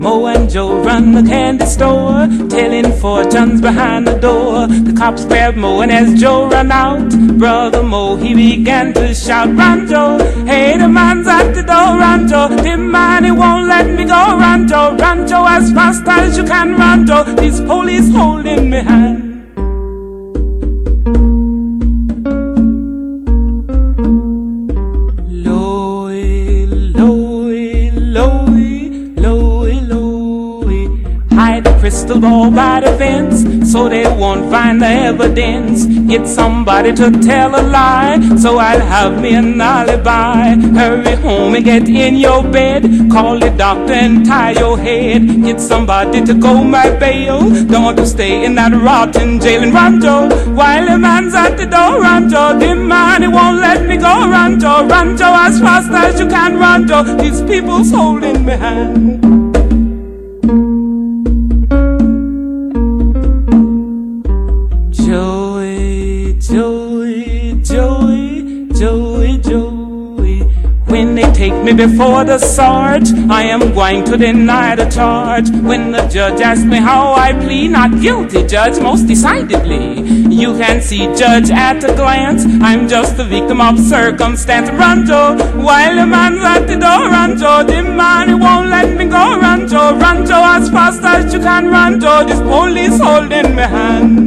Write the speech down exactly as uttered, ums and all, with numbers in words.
Mo and Joe run the candy store, telling fortunes behind the door. The cops grabbed Mo, and as Joe ran out, Brother Mo, he began to shout, "Run, Joe! Hey, the man's at the door, run, Joe! The man, he won't let me go, run, Joe! Run, Joe, as fast as you can, run, Joe! These police holding me hand." Crystal ball by the fence, so they won't find the evidence. Get somebody to tell a lie, so I'll have me an alibi. Hurry home and get in your bed, call the doctor and tie your head. Get somebody to go my bail, don't want to stay in that rotten jail. And run, Joe, while the man's at the door, run, Joe. The man, he won't let me go, run, Joe. Run, Joe, as fast as you can, run, Joe. These people's holding me hand. Joey, Joey, Joey, Joey, Joey. When they take me before the sarge, I am going to deny the charge. When the judge asks me how I plead, not guilty, judge, most decidedly. You can see, judge, at a glance, I'm just a victim of circumstance. Run, Joe, while the man's at the door, run, Joe. The man, he won't let me go, run, Joe. Run, Joe, as fast as you can, run, Joe. This police holding my hand.